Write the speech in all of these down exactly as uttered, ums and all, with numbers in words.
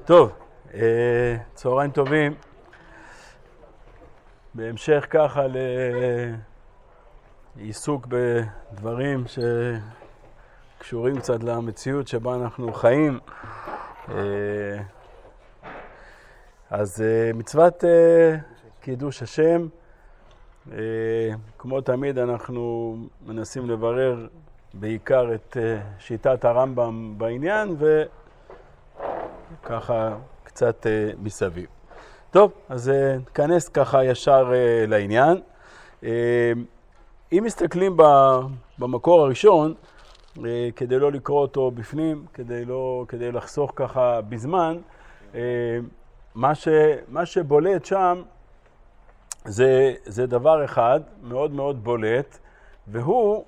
טוב, צהריים טובים. בהמשך ככה לעיסוק בדברים שקשורים קצת למציאות שבה אנחנו חיים. אז מצוות קידוש השם, כמו תמיד אנחנו מנסים לברר בעיקר את שיטת הרמב"ם בעניין וככה קצת מסביב. טוב, אז נכנס ככה ישר לעניין. אם מסתכלים במקור הראשון, כדי לא לקרוא אותו בפנים, כדי לא, כדי לחסוך ככה בזמן, מה ש, מה שבולט שם זה, זה דבר אחד מאוד מאוד בולט, והוא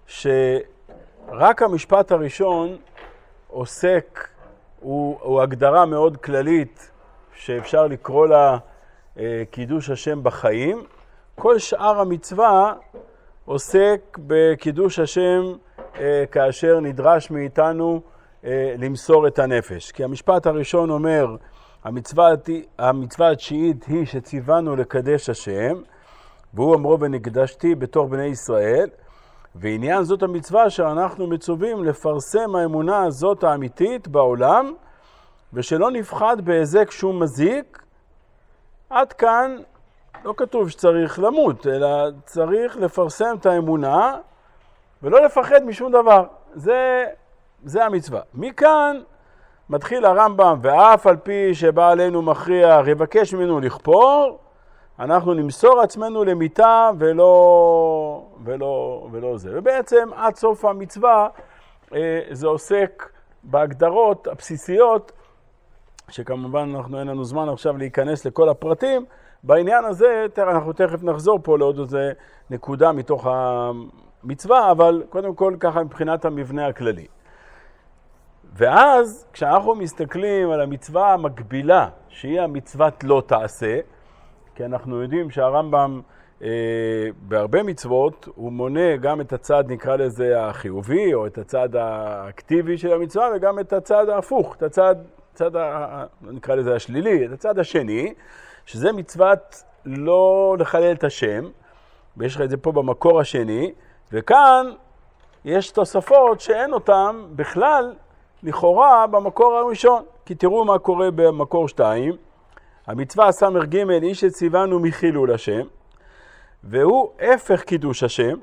שרק המשפט הראשון עוסק, הוא, הוא הגדרה מאוד כללית שאפשר לקרוא לה קידוש השם בחיים. כל שאר המצווה עוסק בקידוש השם כאשר נדרש מאיתנו למסור את הנפש. כי המשפט הראשון אומר, המצווה, המצווה התשיעית היא שציוונו לקדש השם, והוא אמרו ונקדשתי בתוך בני ישראל, ועניין זאת המצווה שאנחנו מצווים לפרסם האמונה הזאת האמיתית בעולם, ושלא נפחד בהיזק שום מזיק. עד כאן לא כתוב שצריך למות, אלא צריך לפרסם את האמונה, ולא לפחד משום דבר. זה, זה המצווה. מכאן מתחיל הרמב"ם, ואף על פי שבא עלינו מכריע, יבקש ממנו לכפור, אנחנו נמסור עצמנו למיתה ולא, ולא, ולא זה. ובעצם עד סוף המצווה זה עוסק בהגדרות הבסיסיות, שכמובן אנחנו אין לנו זמן עכשיו להיכנס לכל הפרטים. בעניין הזה אנחנו תכף נחזור פה לעוד איזה נקודה מתוך המצווה, אבל קודם כל ככה מבחינת המבנה הכללי. ואז כשאנחנו מסתכלים על המצווה המקבילה, שהיא המצוות לא תעשה, כי אנחנו יודעים שהרמב"ם אה, בהרבה מצוות הוא מונה גם את הצד נקרא לזה החיובי או את הצד האקטיבי של המצווה, וגם את הצד ההפוך, את הצד, הצד ה, נקרא לזה השלילי, את הצד השני, שזה מצוות לא לחלל את השם, ויש לך את זה פה במקור השני, וכאן יש תוספות שאין אותם בכלל לכאורה במקור הראשון. כי תראו מה קורה במקור שתיים, המצווה סמ"ר ג' איש שציוונו מחילול השם, והוא הפך קידוש השם,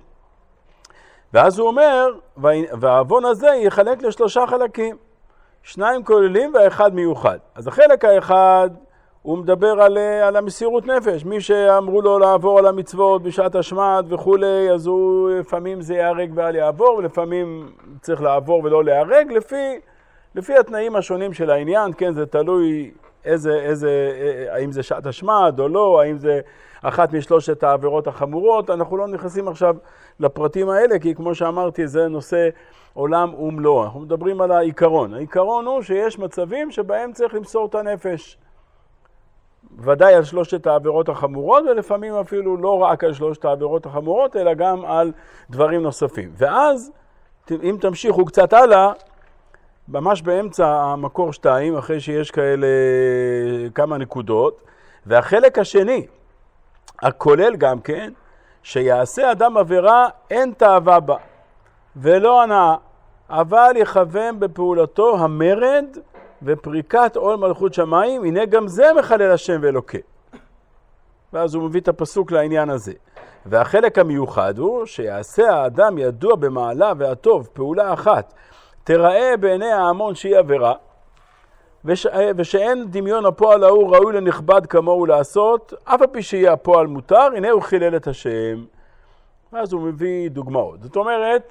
ואז הוא אומר, והעוון הזה יחלק לשלושה חלקים, שניים כוללים והאחד מיוחד. אז החלק האחד הוא מדבר על, על המסירות נפש, מי שאמרו לו לעבור על המצוות בשעת השמד וכולי, אז הוא לפעמים זה יהרג ואל יעבור, ולפעמים צריך לעבור ולא להיהרג, לפי, לפי התנאים השונים של העניין, כן, זה תלוי איזה, איזה, האם זה שעת השמד או לא, האם זה אחת משלושת העבירות החמורות. אנחנו לא נכנסים עכשיו לפרטים האלה, כי כמו שאמרתי, זה נושא עולם ומלואו. אנחנו מדברים על העיקרון. העיקרון הוא שיש מצבים שבהם צריך למסור את הנפש. ודאי על שלושת העבירות החמורות, ולפעמים אפילו לא רק על שלושת העבירות החמורות, אלא גם על דברים נוספים. ואז, אם תמשיכו קצת הלאה, ממש באמצע המקור שתיים, אחרי שיש כאלה כמה נקודות, והחלק השני, הכולל גם כן, שיעשה אדם עבירה אין תאווה בה, ולא הנאה, אבל יכוון בפעולתו המרד ופריקת עול מלכות שמיים, הנה גם זה מחלל השם ואלוקי. ואז הוא מביא את הפסוק לעניין הזה. והחלק המיוחד הוא שיעשה האדם ידוע במעלה והטוב, פעולה אחת, תראה בעיני ההמון שהיא עבירה, וש... ושאין דמיון הפועל ההוא ראוי לנכבד כמוהו לעשות, אף על פי שיהיה הפועל מותר, הנה הוא חילל את השם. ואז הוא מביא דוגמאות. זאת אומרת,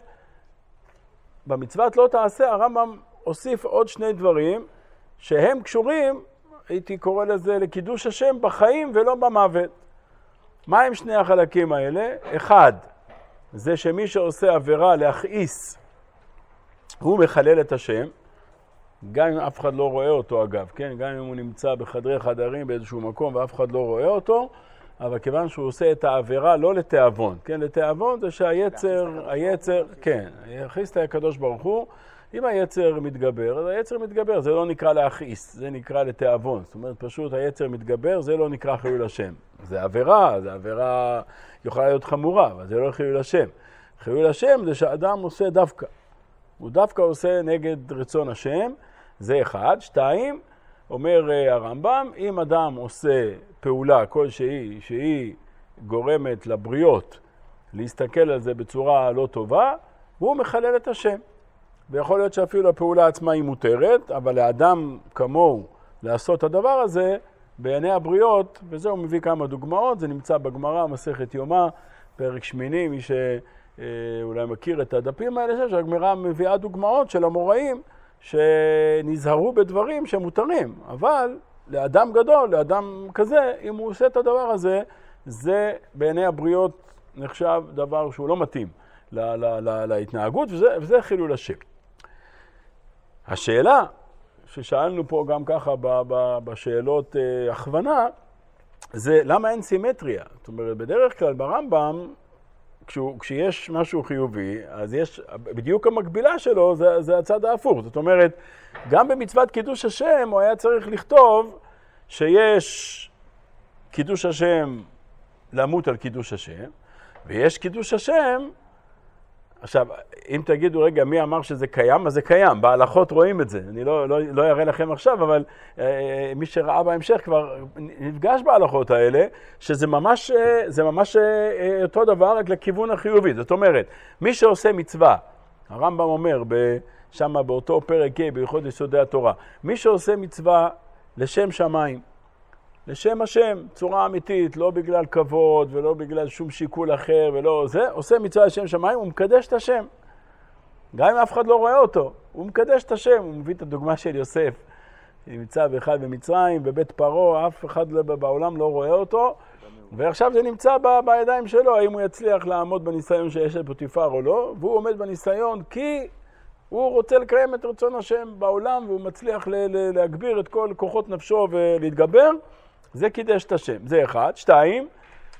במצוות לא תעשה, הרמב"ם הוסיף עוד שני דברים, שהם קשורים, הייתי קורא לזה לקידוש השם בחיים ולא במוות. מה הם שני החלקים האלה? אחד, זה שמי שעושה עבירה להכעיס, הוא מחלל את השם, גם אם אף אחד לא רואה אותו אגב, כן? גם אם הוא נמצא בחדרי חדרים באיזשהו מקום ואף אחד לא רואה אותו, אבל כיוון שהוא עושה את העבירה לא לתיאבון, כן? לתיאבון זה שהיצר, היצר, כן, יכניס את הקדוש ברוך הוא, אם היצר מתגבר, אז היצר מתגבר, זה לא נקרא להכעיס, זה נקרא לתיאבון. זאת אומרת, פשוט היצר מתגבר, זה לא נקרא חילול השם. זה עבירה, זה עבירה יכולה להיות חמורה, אבל זה לא חילול השם. חילול השם זה שאדם עושה דווקא. הוא דווקא עושה נגד רצון השם, זה אחד. שתיים, אומר הרמב"ם, אם אדם עושה פעולה כלשהי שהיא גורמת לבריות להסתכל על זה בצורה לא טובה, הוא מחלל את השם. ויכול להיות שאפילו הפעולה עצמה היא מותרת, אבל לאדם כמוהו לעשות את הדבר הזה בעיני הבריות, וזה הוא מביא כמה דוגמאות, זה נמצא בגמרא, מסכת יומא, פרק שמיני, מי שאולי מכיר את הדפים האלה, שהגמרא מביאה דוגמאות של המוראים שנזהרו בדברים שמותרים, אבל לאדם גדול, לאדם כזה, אם הוא עושה את הדבר הזה, זה בעיני הבריות נחשב דבר שהוא לא מתאים לה, לה, לה, להתנהגות, וזה, וזה חילול השם. השאלה ששאלנו פה גם ככה ב, ב, בשאלות אה, הכוונה, זה למה אין סימטריה? זאת אומרת, בדרך כלל ברמב"ם, כשהוא, כשיש משהו חיובי, אז יש, בדיוק המקבילה שלו זה, זה הצד ההפוך. זאת אומרת, גם במצוות קידוש השם הוא היה צריך לכתוב שיש קידוש השם למות על קידוש השם, ויש קידוש השם. עכשיו, אם תגידו רגע מי אמר שזה קיים, אז זה קיים, בהלכות רואים את זה. אני לא, לא, לא אראה לכם עכשיו, אבל אה, מי שראה בהמשך כבר נפגש בהלכות האלה, שזה ממש, אה, זה ממש אה, אותו דבר רק לכיוון החיובי. זאת אומרת, מי שעושה מצווה, הרמב"ם אומר שם באותו פרק ה' בהלכות יסודי התורה, מי שעושה מצווה לשם שמיים, לשם השם, צורה אמיתית, לא בגלל כבוד ולא בגלל שום שיקול אחר ולא זה, עושה מצווה לשם שמיים, הוא מקדש את השם. גם אם אף אחד לא רואה אותו, הוא מקדש את השם. הוא מביא את הדוגמה של יוסף, נמצא באחד במצרים, בבית פרעה, אף אחד בעולם לא רואה אותו, ועכשיו זה נמצא ב- בידיים שלו, האם הוא יצליח לעמוד בניסיון שיש על פוטיפר או לא, והוא עומד בניסיון כי הוא רוצה לקיים את רצון השם בעולם, והוא מצליח ל- ל- להגביר את כל כוחות נפשו ולהתגבר, זה קידש את השם, זה אחד. שתיים,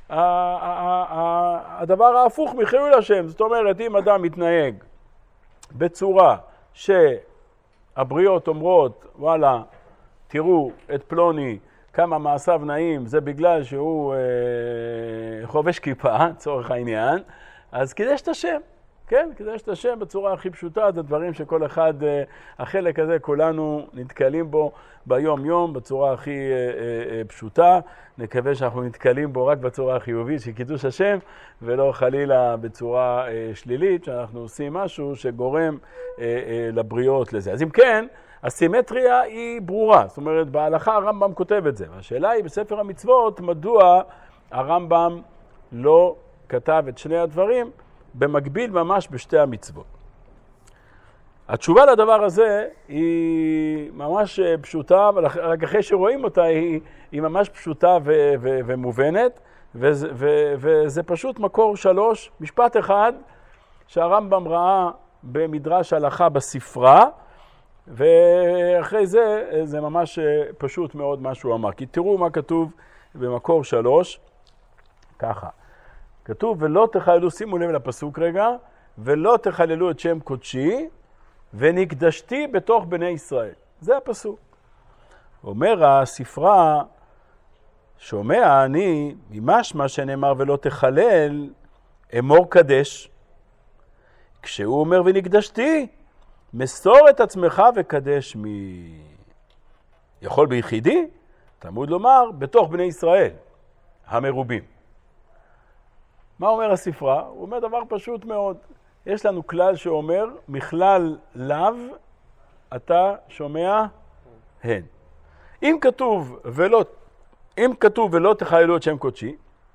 הדבר ההפוך מחילול השם, זאת אומרת, אם אדם מתנהג בצורה שהבריות אומרות, וואלה, תראו את פלוני, כמה מעשיו נעים, זה בגלל שהוא אה, חובש כיפה, צורך העניין, אז קידש את השם. כן, קידש את השם בצורה הכי פשוטה, זה דברים שכל אחד, החלק הזה, כולנו נתקלים בו ביום יום, בצורה הכי פשוטה. נקווה שאנחנו נתקלים בו רק בצורה החיובית של קידוש השם, ולא חלילה בצורה שלילית, שאנחנו עושים משהו שגורם לבריות לזה. אז אם כן, הסימטריה היא ברורה, זאת אומרת, בהלכה הרמב"ם כותב את זה. והשאלה היא בספר המצוות, מדוע הרמב"ם לא כתב את שני הדברים, במקביל ממש בשתי המצוות. התשובה לדבר הזה היא ממש פשוטה, אבל רק אחרי שרואים אותה היא, היא ממש פשוטה ו- ו- ומובנת, וזה, ו- וזה פשוט מקור שלוש, משפט אחד שהרמב"ם ראה במדרש הלכה בספרה, ואחרי זה זה ממש פשוט מאוד מה שהוא אמר. כי תראו מה כתוב במקור שלוש, ככה. כתוב, ולא תחללו, שימו לב לפסוק רגע, ולא תחללו את שם קודשי, ונקדשתי בתוך בני ישראל. זה הפסוק. אומר הספרה, שומע אני, ממש מה שנאמר ולא תחלל, אמור קדש. כשהוא אומר ונקדשתי, מסור את עצמך וקדש מי... יכול ביחידי, תלמוד לומר, בתוך בני ישראל, המרובים. מה אומר הספרה? הוא אומר דבר פשוט מאוד. יש לנו כלל שאומר, מכלל לאו, אתה שומע הן. אם כתוב ולא, אם כתוב ולא תחללו את שם קודשי,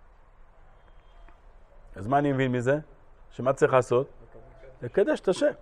אז מה אני מבין מזה? שמה צריך לעשות? לקדש את השם.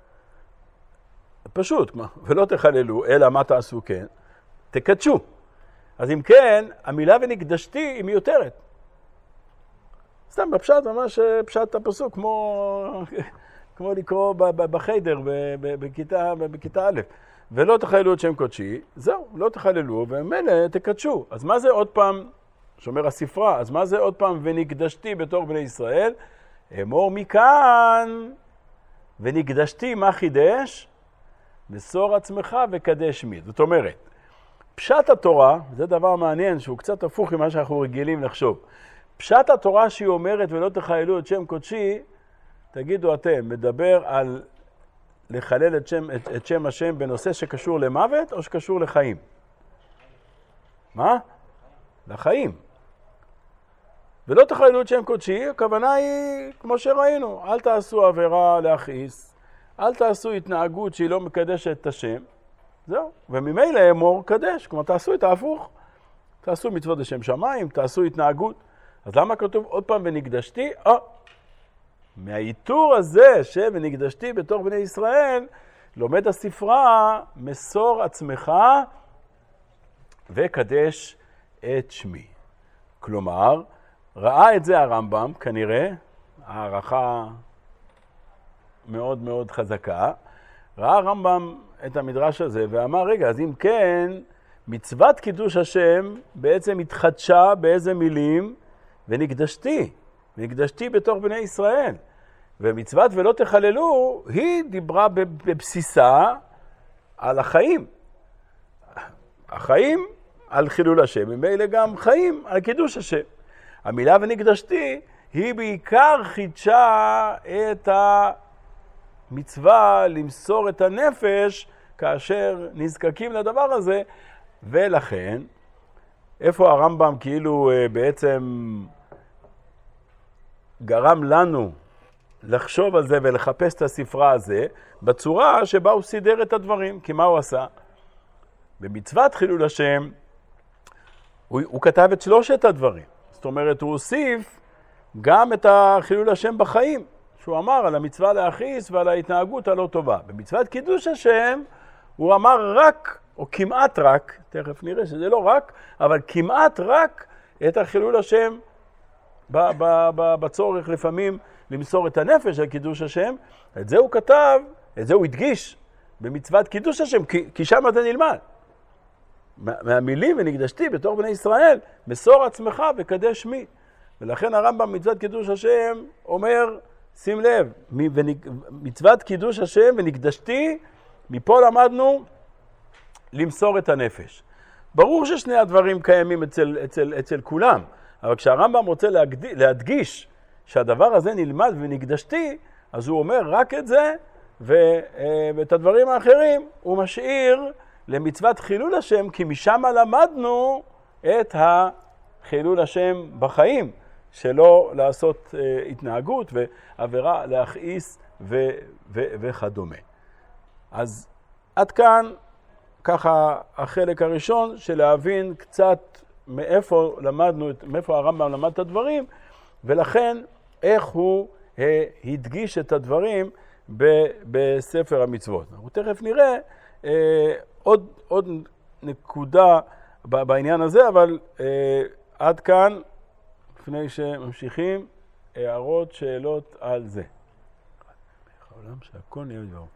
פשוט, ולא תחללו, אלא מה תעשו כן? תקדשו. אז אם כן, המילה ונקדשתי היא מיותרת. סתם בפשט, ממש פשט הפסוק, כמו, כמו לקרוא בחדר בכיתה, בכיתה א'. ולא תחללו את שם קודשי, זהו, לא תחללו, ומילא תקדשו. אז מה זה עוד פעם, שאומר הספרה, אז מה זה עוד פעם ונקדשתי בתור בני ישראל? אמור מכאן, ונקדשתי מה חידש? מסור עצמך וקדש מי. זאת אומרת, פשט התורה, זה דבר מעניין שהוא קצת הפוך ממה שאנחנו רגילים לחשוב. פשט התורה שהיא אומרת ולא תחללו את שם קודשי, תגידו אתם, מדבר על לחלל את שם, את, את שם השם בנושא שקשור למוות או שקשור לחיים? מה? לחיים. ולא תחללו את שם קודשי, הכוונה היא, כמו שראינו, אל תעשו עבירה להכעיס, אל תעשו התנהגות שהיא לא מקדשת את השם, זהו. וממילא אמור קדש, כלומר תעשו את ההפוך, תעשו מצוות לשם שמיים, תעשו התנהגות. אז למה כתוב עוד פעם ונקדשתי? אה, מהאיתור הזה ש"ונקדשתי" בתוך בני ישראל, לומד הספרה, מסור עצמך וקדש את שמי. כלומר, ראה את זה הרמב"ם, כנראה, הערכה מאוד מאוד חזקה, ראה הרמב"ם את המדרש הזה ואמר, רגע, אז אם כן, מצוות קידוש השם בעצם התחדשה באיזה מילים? ונקדשתי, ונקדשתי בתוך בני ישראל. ומצוות ולא תחללו, היא דיברה בבסיסה על החיים. החיים על חילול השם, ממילא גם חיים על קידוש השם. המילה ונקדשתי היא בעיקר חידשה את המצווה למסור את הנפש כאשר נזקקים לדבר הזה, ולכן, איפה הרמב"ם כאילו בעצם גרם לנו לחשוב על זה ולחפש את הספרה הזה, בצורה שבה הוא סידר את הדברים, כי מה הוא עשה? במצוות חילול השם, הוא, הוא כתב את שלושת הדברים. זאת אומרת, הוא הוסיף גם את החילול השם בחיים, שהוא אמר על המצווה להכעיס ועל ההתנהגות הלא טובה. במצוות קידוש השם, הוא אמר רק, או כמעט רק, תכף נראה שזה לא רק, אבל כמעט רק את החילול השם ב- ב- ב- בצורך לפעמים למסור את הנפש על קידוש השם. את זה הוא כתב, את זה הוא הדגיש במצוות קידוש השם, כי, כי שם זה נלמד. מהמילים ונקדשתי בתור בני ישראל, מסור עצמך וקדש מי. ולכן הרמב"ם מצוות קידוש השם אומר, שים לב, מצוות קידוש השם ונקדשתי, מפה למדנו למסור את הנפש. ברור ששני הדברים קיימים אצל, אצל, אצל כולם, אבל כשהרמב"ם רוצה להגד... להדגיש שהדבר הזה נלמד ונקדשתי, אז הוא אומר רק את זה, ו... ואת הדברים האחרים הוא משאיר למצוות חילול השם, כי משם למדנו את החילול השם בחיים, שלא לעשות uh, התנהגות ועבירה להכעיס ו... ו... וכדומה. אז עד כאן ככה החלק הראשון של להבין קצת מאיפה למדנו, מאיפה הרמב"ם למד את הדברים, ולכן איך הוא uh, הדגיש את הדברים ב- בספר המצוות. אנחנו תכף נראה uh, עוד, עוד נקודה בעניין הזה, אבל uh, עד כאן, לפני שממשיכים, הערות, שאלות על זה. העולם שהכל נהיה דבר.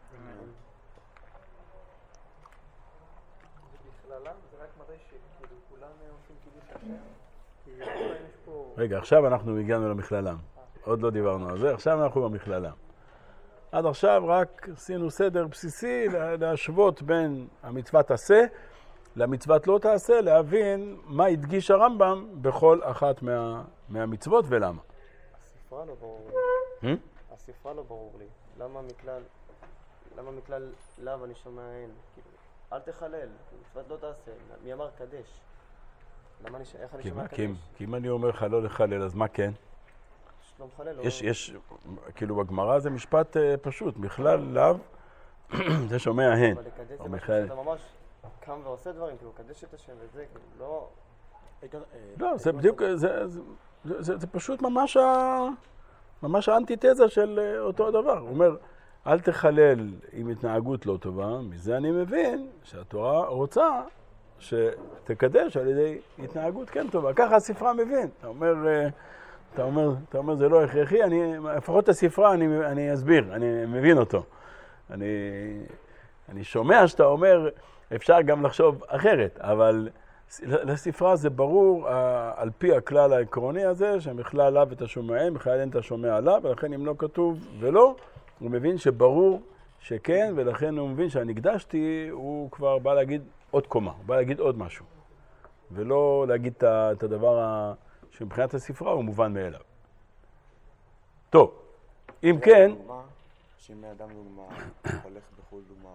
רגע, עכשיו אנחנו הגענו למכללם. עוד לא דיברנו על זה, עכשיו אנחנו במכללם. עד עכשיו רק עשינו סדר בסיסי להשוות בין המצוות עשה למצוות לא תעשה, להבין מה הדגיש הרמב"ם בכל אחת מה, מהמצוות ולמה. הספרה לא ברור לי. הספרה לא ברור לי. למה מכלל, למה מכלל לאו אני שומע אין? אל תחלל, מצוות לא תעשה. מי אמר קדש? למה אני, איך אני שומע קדש? כי אם אני אומר לך לא לחלל, אז מה כן? לא מחלל, לא... יש, יש, כאילו בגמרא זה משפט פשוט, בכלל לאו, זה שומע הן. אבל לקדש זה משהו שאתה ממש קם ועושה דברים, כאילו, קדש את השם וזה, כאילו, לא... לא, זה בדיוק, זה פשוט ממש ה... ממש האנטיתזה של אותו הדבר. הוא אומר, אל תחלל עם התנהגות לא טובה, מזה אני מבין שהתורה רוצה שתקדש על ידי התנהגות כן טובה. ככה הספרה מבין. אתה אומר, אתה אומר, אתה אומר, זה לא הכרחי, אני, לפחות את הספרה אני, אני אסביר, אני מבין אותו. אני, אני שומע שאתה אומר, אפשר גם לחשוב אחרת, אבל לספרה זה ברור, על פי הכלל העקרוני הזה, שמכלל לאו את השומע, מכלל אין את השומע לאו, ולכן אם לא כתוב ולא, הוא מבין שברור שכן, ולכן הוא מבין שהנקדשתי, הוא כבר בא להגיד עוד קומה, הוא בא להגיד עוד משהו. ולא להגיד את הדבר ה... שמבחינת הספרה הוא מובן מאליו. טוב, אם כן... שאם האדם דוגמה הולך בחו"ל דוגמה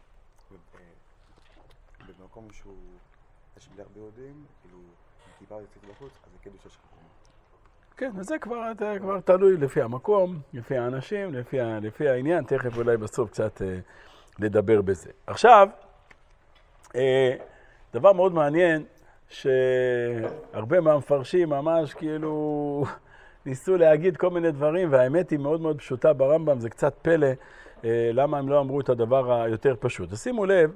במקום שהוא... יש בלי הרבה יהודים, כאילו, טיפה יוצאת בחוץ, אז זה קידוש השם. כן, אז זה כבר, זה כבר תלוי לפי המקום, לפי האנשים, לפי, לפי העניין, תכף אולי בסוף קצת אה, לדבר בזה. עכשיו, אה, דבר מאוד מעניין, שהרבה מהמפרשים ממש כאילו ניסו להגיד כל מיני דברים, והאמת היא מאוד מאוד פשוטה ברמב"ם, זה קצת פלא אה, למה הם לא אמרו את הדבר היותר פשוט. אז שימו לב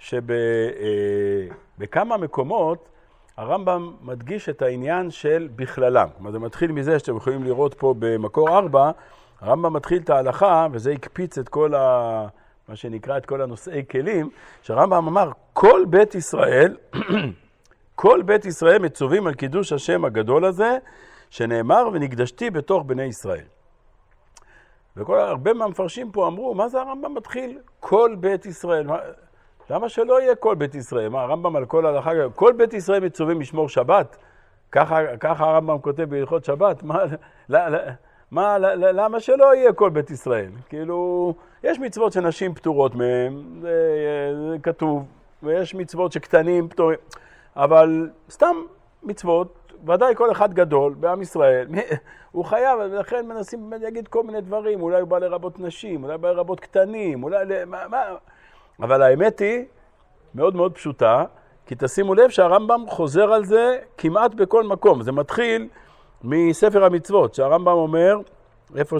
שבכמה מקומות הרמב"ם מדגיש את העניין של בכללם. כלומר, זה מתחיל מזה שאתם יכולים לראות פה במקור ארבע, הרמב"ם מתחיל את ההלכה, וזה הקפיץ את כל ה... מה שנקרא את כל הנושאי כלים, שהרמב"ם אמר, כל בית ישראל, כל בית ישראל מצווים על קידוש השם הגדול הזה, שנאמר ונקדשתי בתוך בני ישראל. וכל הרבה מהמפרשים פה אמרו, מה זה הרמב"ם מתחיל? כל בית ישראל. מה... למה שלא יהיה כל בית ישראל? מה, הרמב"ם על כל הלכה, כל בית ישראל מצווים לשמור שבת? ככה, ככה הרמב"ם כותב בהלכות שבת. מה, מה, למה שלא יהיה כל בית ישראל? כאילו, יש מצוות שנשים פטורות מהם, זה, זה כתוב, ויש מצוות שקטנים פטורים, אבל סתם מצוות, ודאי כל אחד גדול בעם ישראל, הוא חייב, ולכן מנסים להגיד כל מיני דברים, אולי הוא בא לרבות נשים, אולי בא לרבות קטנים, אולי... מה, מה, אבל האמת היא מאוד מאוד פשוטה, כי תשימו לב שהרמב"ם חוזר על זה כמעט בכל מקום. זה מתחיל מספר המצוות, שהרמב"ם אומר, איפה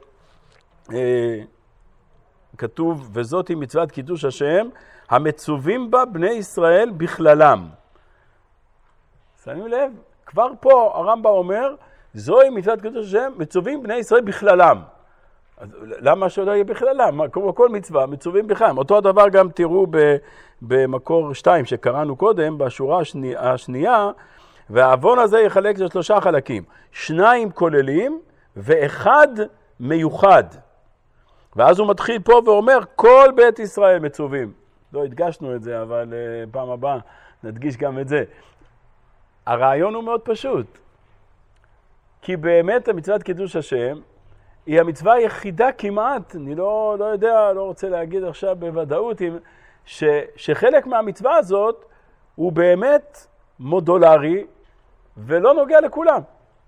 שכתוב, וזאת היא מצוות קידוש השם, המצווים בה בני ישראל בכללם. שימו לב, כבר פה הרמב"ם אומר, זוהי מצוות קידוש השם, מצווים בני ישראל בכללם. אז למה שלא יהיה בכללם? כמו כל מצווה, מצווים בכללם. אותו הדבר גם תראו במקור שתיים שקראנו קודם, בשורה השני, השנייה, והעוון הזה יחלק לשלושה חלקים. שניים כוללים ואחד מיוחד. ואז הוא מתחיל פה ואומר, כל בית ישראל מצווים. לא הדגשנו את זה, אבל uh, פעם הבאה נדגיש גם את זה. הרעיון הוא מאוד פשוט. כי באמת המצוות קידוש השם, היא המצווה היחידה כמעט, אני לא, לא יודע, לא רוצה להגיד עכשיו בוודאות, ש, שחלק מהמצווה הזאת הוא באמת מודולרי ולא נוגע לכולם.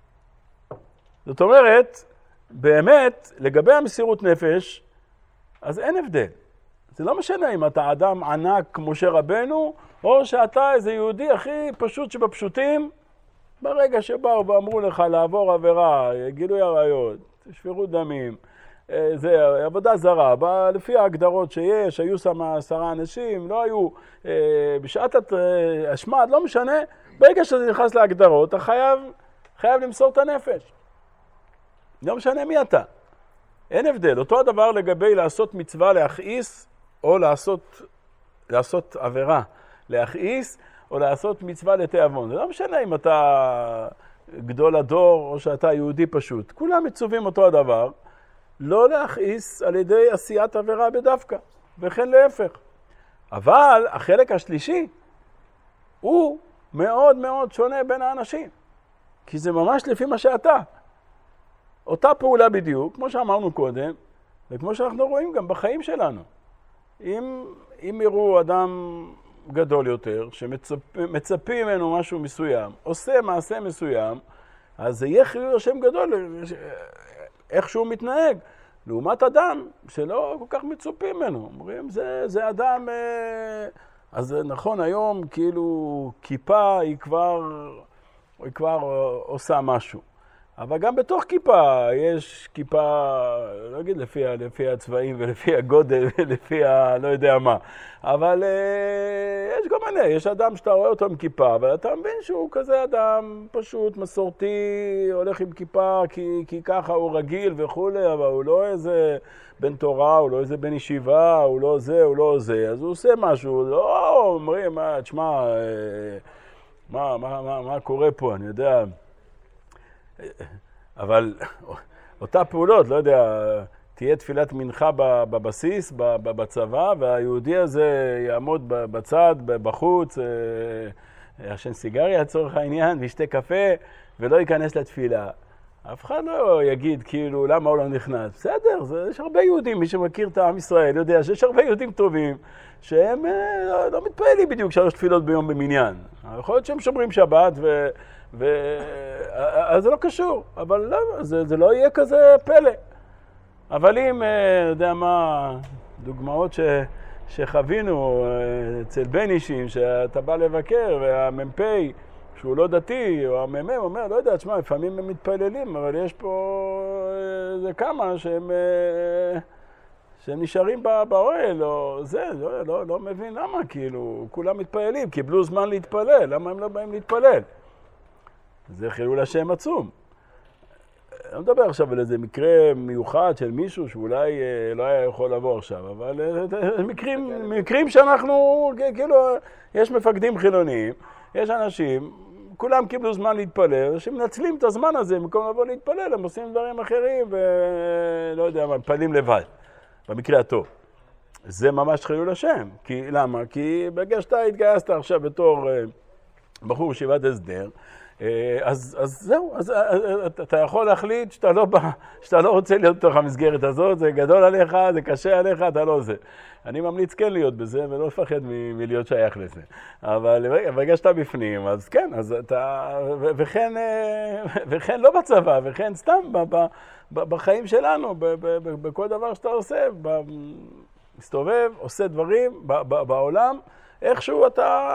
זאת אומרת, באמת, לגבי המסירות נפש, אז אין הבדל. זה לא משנה אם אתה אדם ענק כמו משה רבנו, או שאתה איזה יהודי הכי פשוט שבפשוטים, ברגע שבאו ואמרו לך לעבור עבירה, גילוי עריות, שפירות דמים, זה עבודה זרה, לפי ההגדרות שיש, היו שם עשרה אנשים, לא היו, בשעת השמד, לא משנה, ברגע שזה נכנס להגדרות, אתה חייב, חייב למסור את הנפש. לא משנה מי אתה. אין הבדל. אותו הדבר לגבי לעשות מצווה להכעיס, או לעשות, לעשות עבירה להכעיס, או לעשות מצווה לתיאבון. זה לא משנה אם אתה גדול הדור, או שאתה יהודי פשוט. כולם מצווים אותו הדבר, לא להכעיס על ידי עשיית עבירה בדווקא, וכן להפך. אבל החלק השלישי הוא מאוד מאוד שונה בין האנשים, כי זה ממש לפי מה שאתה. אותה פעולה בדיוק, כמו שאמרנו קודם, וכמו שאנחנו רואים גם בחיים שלנו. אם, אם יראו אדם גדול יותר, שמצפים ממנו משהו מסוים, עושה מעשה מסוים, אז זה יהיה חילול השם גדול, איך שהוא מתנהג. לעומת אדם שלא כל כך מצופים ממנו. אומרים, זה, זה אדם... אז נכון, היום כאילו כיפה היא כבר, היא כבר עושה משהו. אבל גם בתוך כיפה יש כיפה, לא אגיד לפי, לפי הצבעים ולפי הגודל ולפי ה... לא יודע מה. אבל אה, יש כל מיני, יש אדם שאתה רואה אותו עם כיפה, אבל אתה מבין שהוא כזה אדם פשוט, מסורתי, הולך עם כיפה כי, כי ככה הוא רגיל וכולי, אבל הוא לא איזה בן תורה, הוא לא איזה בן ישיבה, הוא לא זה, הוא לא זה. אז הוא עושה משהו, לא אומרים, מה, תשמע, אה, מה, מה, מה, מה קורה פה, אני יודע... אבל אותה פעולות, לא יודע, תהיה תפילת מנחה בבסיס, בצבא, והיהודי הזה יעמוד בצד, בחוץ, ישן סיגריה לצורך העניין, וישתה קפה, ולא ייכנס לתפילה. אף אחד לא יגיד כאילו למה הוא לא נכנס. בסדר, זה, יש הרבה יהודים, מי שמכיר את העם ישראל יודע שיש הרבה יהודים טובים שהם לא, לא מתפעלים בדיוק שלוש תפילות ביום במניין. יכול להיות שהם שומרים שבת ו... ו... אז זה לא קשור, אבל לא, זה, זה לא יהיה כזה פלא. אבל אם, יודע מה, דוגמאות ש... שחווינו אצל בן אישים, שאתה בא לבקר והמ"פ שהוא לא דתי, או המ"מ אומר, לא יודע, תשמע, לפעמים הם מתפללים, אבל יש פה איזה כמה שהם, שהם נשארים באוהל, או זה, לא, לא, לא מבין למה, כאילו, כולם מתפללים, קיבלו זמן להתפלל, למה הם לא באים להתפלל? זה חילול השם עצום. אני לא מדבר עכשיו על איזה מקרה מיוחד של מישהו שאולי לא היה יכול לבוא עכשיו, אבל מקרים, מקרים שאנחנו, כאילו, יש מפקדים חילוניים, יש אנשים, כולם קיבלו זמן להתפלל, שמנצלים את הזמן הזה, במקום לבוא להתפלל, הם עושים דברים אחרים, ולא יודע מה, מתפללים לבד, במקרה הטוב. זה ממש חילול השם. כי, למה? כי בגלל שאתה התגייסת עכשיו בתור בחור ישיבת הסדר, אז, אז זהו, אז, אתה יכול להחליט שאתה לא, שאתה לא רוצה להיות בתוך המסגרת הזאת, זה גדול עליך, זה קשה עליך, אתה לא זה. אני ממליץ כן להיות בזה ולא לפחד מ- מלהיות שייך לזה. אבל ברגע שאתה בפנים, אז כן, אז אתה, ו- וכן, וכן לא בצבא, וכן סתם ב- ב- ב- בחיים שלנו, ב- ב- ב- בכל דבר שאתה עושה, ב- מסתובב, עושה דברים ב- ב- בעולם, איכשהו אתה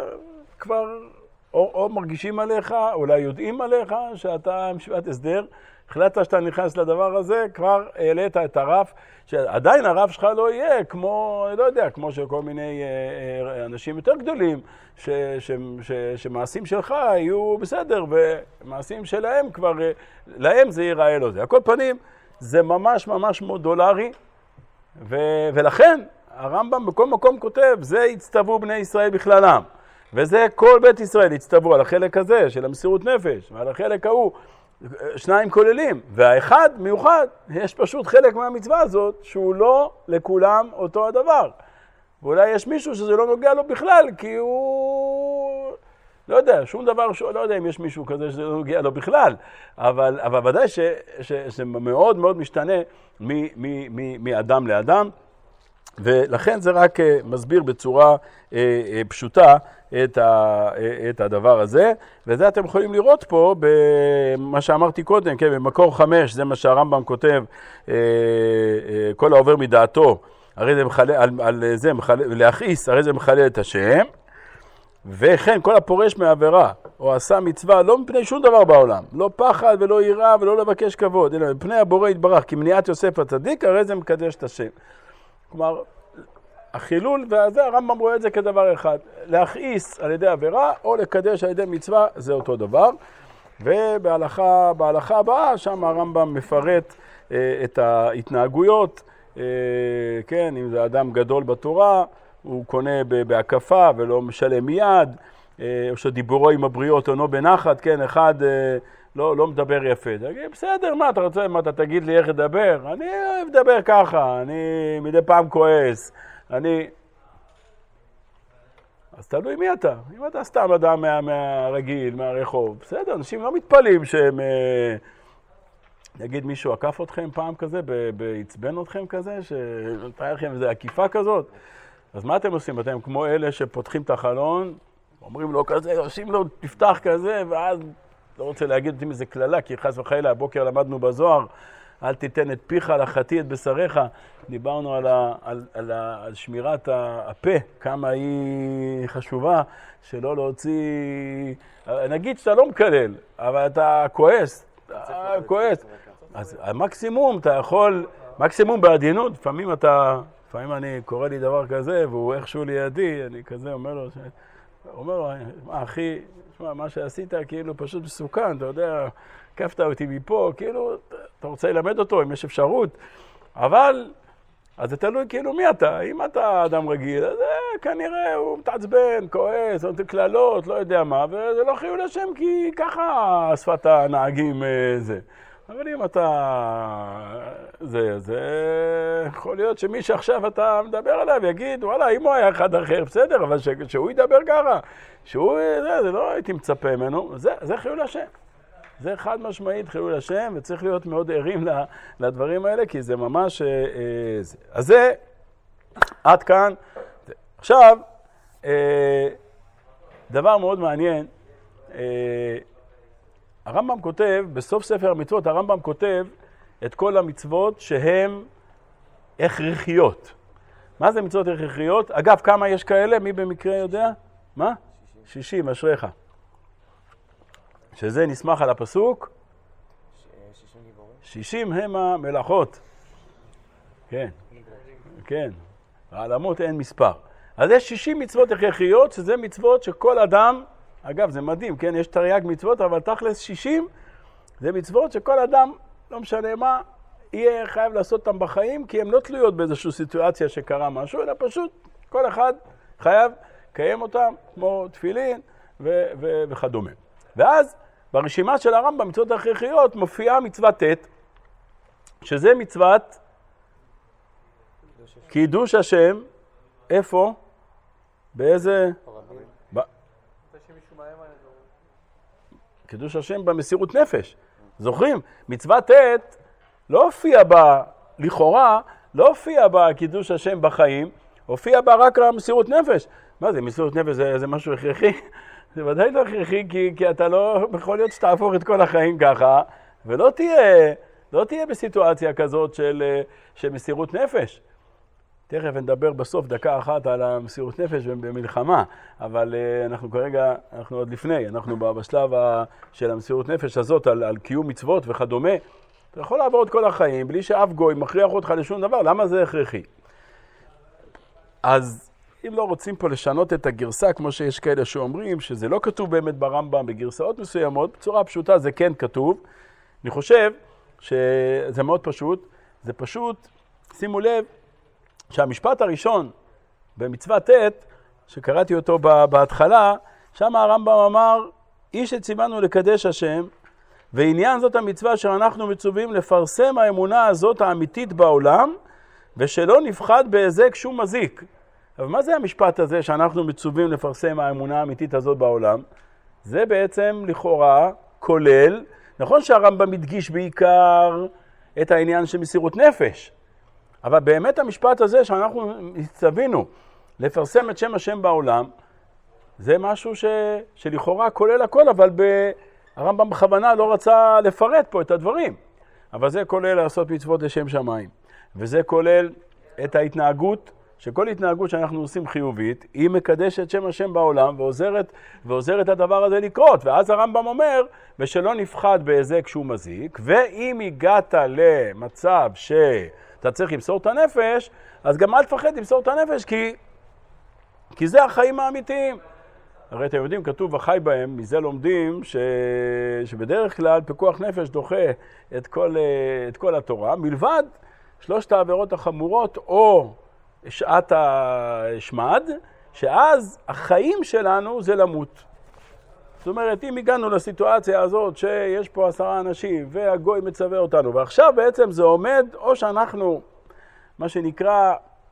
כבר או, או מרגישים עליך, אולי יודעים עליך, שאתה עם ישיבת הסדר, החלטת שאתה נכנס לדבר הזה, כבר העלית את הרף, שעדיין הרף שלך לא יהיה כמו, לא יודע, כמו שכל מיני אנשים יותר גדולים, ש, ש, ש, שמעשים שלך יהיו בסדר, ומעשים שלהם כבר, להם זה ייראה לו זה. הכל פנים, זה ממש ממש מודולרי, ו, ולכן הרמב"ם בכל מקום כותב, זה הצטוו בני ישראל בכללם. וזה כל בית ישראל הצטוו על החלק הזה של המסירות נפש, ועל החלק ההוא, שניים כוללים, והאחד מיוחד, יש פשוט חלק מהמצווה הזאת, שהוא לא לכולם אותו הדבר. ואולי יש מישהו שזה לא נוגע לו בכלל, כי הוא, לא יודע, שום דבר, לא יודע אם יש מישהו כזה שזה לא נוגע לו בכלל, אבל, אבל ודאי ש, ש, שזה מאוד מאוד משתנה מ, מ, מ, מאדם לאדם, ולכן זה רק מסביר בצורה פשוטה את, ה, את הדבר הזה, וזה אתם יכולים לראות פה במה שאמרתי קודם, כן, במקור חמש, זה מה שהרמב"ם כותב, כל העובר מדעתו, הרי זה מחלל, על, על זה מחלל, להכעיס, הרי זה מחלל את השם, וכן כל הפורש מעבירה, או עשה מצווה, לא מפני שום דבר בעולם, לא פחד ולא יראה ולא לבקש כבוד, אלא מפני הבורא יתברך, כי מניעת יוסף הצדיק, הרי זה מקדש את השם. כלומר, החילול והזה, הרמב"ם רואה את זה כדבר אחד. להכעיס על ידי עבירה או לקדש על ידי מצווה, זה אותו דבר. ובהלכה, בהלכה הבאה, שם הרמב"ם מפרט אה, את ההתנהגויות. אה, כן, אם זה אדם גדול בתורה, הוא קונה בהקפה ולא משלם מיד. אה, או שדיבורו עם הבריות עונו בנחת, כן, אחד אה, לא, לא מדבר יפה. תגיד, בסדר, מה אתה רוצה, מה אתה תגיד לי איך לדבר? אני אוהב לדבר ככה, אני מדי פעם כועס. אני... אז תלוי מי אתה. אם אתה סתם אדם מה, מהרגיל, מהרחוב, בסדר, אנשים לא מתפלאים שהם... נגיד מישהו עקף אתכם פעם כזה, בעצבן אתכם כזה, שנתראה לכם איזו עקיפה כזאת. אז מה אתם עושים? אתם כמו אלה שפותחים את החלון, אומרים לו כזה, עושים לו תפתח כזה, ואז לא רוצה להגיד אותי איזה כללה, כי חס וחלילה, הבוקר למדנו בזוהר, אל תיתן את פיך לחתי את בשריך. דיברנו על, ה, על, על, ה, על שמירת הפה, כמה היא חשובה, שלא להוציא... נגיד שאתה לא מקלל, אבל אתה כועס, אתה כועס. אז המקסימום אתה יכול, מקסימום בעדינות, לפעמים אתה, לפעמים אני קורא לי דבר כזה, והוא איכשהו לידי, אני כזה אומר לו, אומר לו, מה אחי, שמה, מה שעשית כאילו פשוט מסוכן, אתה יודע, קפת אותי מפה, כאילו, אתה רוצה ללמד אותו אם יש אפשרות, אבל, אז זה תלוי כאילו מי אתה, אם אתה אדם רגיל, אז כנראה הוא מתעצבן, כועס, נותן כללות, לא יודע מה, וזה לא חילול השם, כי ככה שפת הנהגים זה. אבל אם אתה... זה, זה יכול להיות שמי שעכשיו אתה מדבר עליו יגיד, וואלה, אם הוא היה אחד אחר, בסדר, אבל ש... שהוא ידבר ככה, שהוא... זה, זה לא הייתי מצפה ממנו, זה, זה חילול השם. זה חד משמעית חילול השם, וצריך להיות מאוד ערים לדברים האלה, כי זה ממש... אה, זה. אז זה, עד כאן. עכשיו, אה, דבר מאוד מעניין, אה, הרמב"ם כותב, בסוף ספר המצוות, הרמב"ם כותב את כל המצוות שהן הכרחיות. מה זה מצוות הכרחיות? אגב, כמה יש כאלה? מי במקרה יודע? מה? שישים, אשריך. שזה נסמך על הפסוק? שישים גיבורים. שישים הם המלאכות. כן, כן. העלמות אין מספר. אז יש שישים מצוות הכרחיות, שזה מצוות שכל אדם, אגב, זה מדהים, כן? יש תרי"ג מצוות, אבל תכלס שישים, זה מצוות שכל אדם, לא משנה מה, יהיה חייב לעשות אותם בחיים, כי הן לא תלויות באיזושהי סיטואציה שקרה משהו, אלא פשוט כל אחד חייב לקיים אותם, כמו תפילין ו- ו- וכדומה. ואז, ברשימה של הרמב"ם, מצוות הכרחיות, מופיעה מצוות ט', שזה מצוות קידוש השם, איפה? באיזה? ב... קידוש השם במסירות נפש. זוכרים? מצוות ט' לא הופיע בה, לכאורה, לא הופיע בה קידוש השם בחיים, הופיע בה רק המסירות נפש. מה זה? מסירות נפש זה, זה משהו הכרחי? זה ודאי לא הכרחי, כי, כי אתה לא, יכול להיות שתהפוך את כל החיים ככה, ולא תהיה, לא תהיה בסיטואציה כזאת של, של מסירות נפש. תכף נדבר בסוף דקה אחת על המסירות נפש במלחמה, אבל uh, אנחנו כרגע, אנחנו עוד לפני, אנחנו בשלב ה, של המסירות נפש הזאת על, על קיום מצוות וכדומה. אתה יכול לעבור את כל החיים בלי שאף גוי מכריח אותך לשום דבר, למה זה הכרחי? אז אם לא רוצים פה לשנות את הגרסה, כמו שיש כאלה שאומרים, שזה לא כתוב באמת ברמב"ם בגרסאות מסוימות, בצורה פשוטה זה כן כתוב. אני חושב שזה מאוד פשוט, זה פשוט, שימו לב, שהמשפט הראשון במצוות ט' שקראתי אותו בהתחלה, שם הרמב"ם אמר, איש שציוונו לקדש השם, ועניין זאת המצווה שאנחנו מצווים לפרסם האמונה הזאת האמיתית בעולם, ושלא נפחד בהיזק שום מזיק. אבל מה זה המשפט הזה שאנחנו מצווים לפרסם האמונה האמיתית הזאת בעולם? זה בעצם לכאורה כולל, נכון שהרמב"ם מדגיש בעיקר את העניין של מסירות נפש, אבל באמת המשפט הזה שאנחנו הצווינו לפרסם את שם השם בעולם, זה משהו ש... שלכאורה כולל הכל, אבל ב... הרמב"ם בכוונה לא רצה לפרט פה את הדברים. אבל זה כולל לעשות מצוות לשם שמיים. וזה כולל את ההתנהגות, שכל התנהגות שאנחנו עושים חיובית, היא מקדשת שם השם בעולם ועוזרת, ועוזרת הדבר הזה לקרות. ואז הרמב"ם אומר, ושלא נפחד בהיזק שהוא מזיק, ואם הגעת למצב ש... אתה צריך למסור את הנפש, אז גם אל תפחד למסור את הנפש, כי, כי זה החיים האמיתיים. הרי אתם יודעים, כתוב החי בהם, מזה לומדים ש... שבדרך כלל פיקוח נפש דוחה את כל, את כל התורה, מלבד שלושת העבירות החמורות או שעת השמד, שאז החיים שלנו זה למות. זאת אומרת, אם הגענו לסיטואציה הזאת שיש פה עשרה אנשים והגוי מצווה אותנו, ועכשיו בעצם זה עומד, או שאנחנו, מה שנקרא,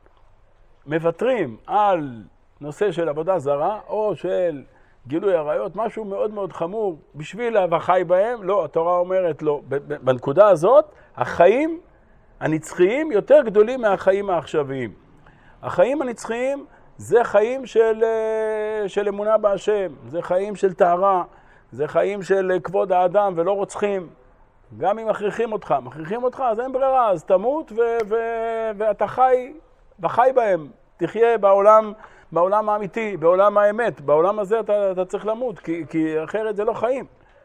מבטרים על נושא של עבודה זרה, או של גילוי עריות, משהו מאוד מאוד חמור בשביל החי בהם, לא, התורה אומרת לא. בנקודה הזאת, החיים הנצחיים יותר גדולים מהחיים העכשוויים. החיים הנצחיים זה חיים של, של אמונה בהשם, זה חיים של טהרה, זה חיים של כבוד האדם ולא רוצחים. גם אם מכריחים אותך, מכריחים אותך, אז אין ברירה, אז תמות ו- ו- ואתה חי, וחי בהם. תחיה בעולם, בעולם האמיתי, בעולם האמת. בעולם הזה אתה, אתה צריך למות, כי, כי אחרת זה לא חיים.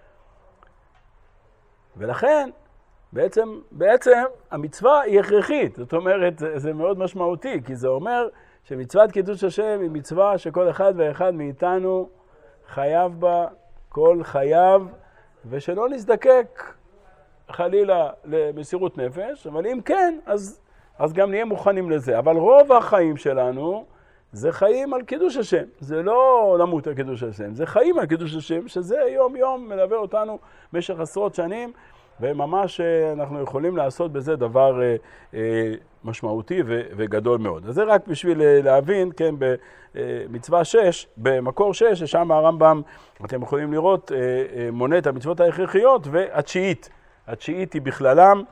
ולכן, בעצם, בעצם המצווה היא הכרחית. זאת אומרת, זה, זה מאוד משמעותי, כי זה אומר שמצוות קידוש השם היא מצווה שכל אחד ואחד מאיתנו חייב בה כל חייו, ושלא נזדקק חלילה למסירות נפש, אבל אם כן, אז, אז גם נהיה מוכנים לזה. אבל רוב החיים שלנו זה חיים על קידוש השם. זה לא למות על קידוש השם, זה חיים על קידוש השם, שזה יום יום מלווה אותנו במשך עשרות שנים, וממש אנחנו יכולים לעשות בזה דבר משמעותי וגדול מאוד. אז זה רק בשביל להבין, כן, במצווה שש, במקור שש, ששם הרמב"ם, אתם יכולים לראות, מונה את המצוות ההכרחיות, והתשיעית. התשיעית היא בכללם,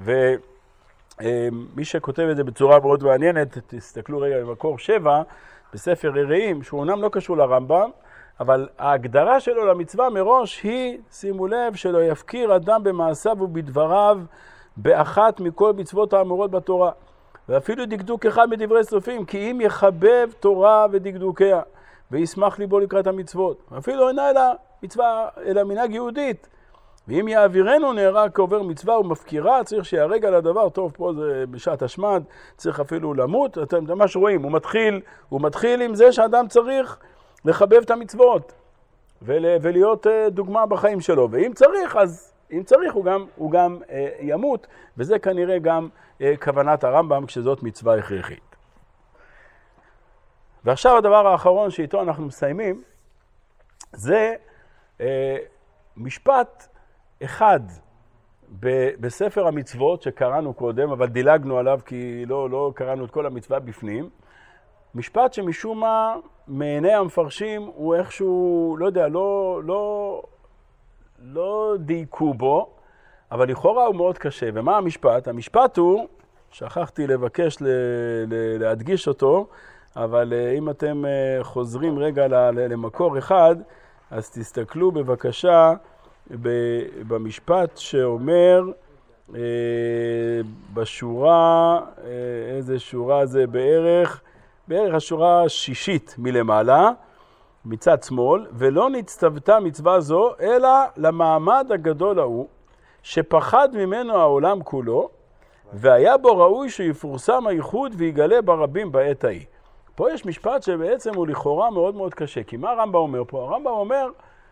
ומי שכותב את זה בצורה מאוד מעניינת, תסתכלו רגע במקור שבע, בספר יראים, שהוא אומנם לא קשור לרמב"ם, אבל ההגדרה שלו למצווה מראש היא, שימו לב, שלא יפקיר אדם במעשיו ובדבריו באחת מכל מצוות האמורות בתורה. ואפילו דקדוק אחד מדברי שרופים, כי אם יחבב תורה ודקדוקיה, וישמח ליבו לקראת המצוות. אפילו אינה אלא מצווה, אלא מנהג יהודית. ואם יעבירנו נהרג כעובר מצווה ומפקירה, צריך שיהרג על הדבר, טוב, פה זה בשעת השמד, צריך אפילו למות. אתם ממש רואים, הוא מתחיל, הוא מתחיל עם זה שאדם צריך לחבב את המצוות, ול, ולהיות דוגמה בחיים שלו. ואם צריך, אז אם צריך, הוא גם, הוא גם אה, ימות, וזה כנראה גם אה, כוונת הרמב"ם, כשזאת מצווה הכרחית. ועכשיו הדבר האחרון שאיתו אנחנו מסיימים, זה אה, משפט אחד ב, בספר המצוות שקראנו קודם, אבל דילגנו עליו כי לא, לא קראנו את כל המצווה בפנים. משפט שמשום מה מעיני המפרשים הוא איכשהו, לא יודע, לא, לא, לא דייקו בו, אבל לכאורה הוא מאוד קשה. ומה המשפט? המשפט הוא, שכחתי לבקש ל, ל, להדגיש אותו, אבל אם אתם חוזרים רגע למקור אחד, אז תסתכלו בבקשה במשפט שאומר, בשורה, איזה שורה זה בערך, בערך השורה השישית מלמעלה, מצד שמאל, ולא נצטוותה מצווה זו, אלא למעמד הגדול ההוא, שפחד ממנו העולם כולו, והיה בו ראוי שיפורסם הייחוד ויגלה ברבים בעת ההיא. פה יש משפט שבעצם הוא לכאורה מאוד מאוד קשה, כי מה הרמב"ם אומר פה? הרמב"ם אומר,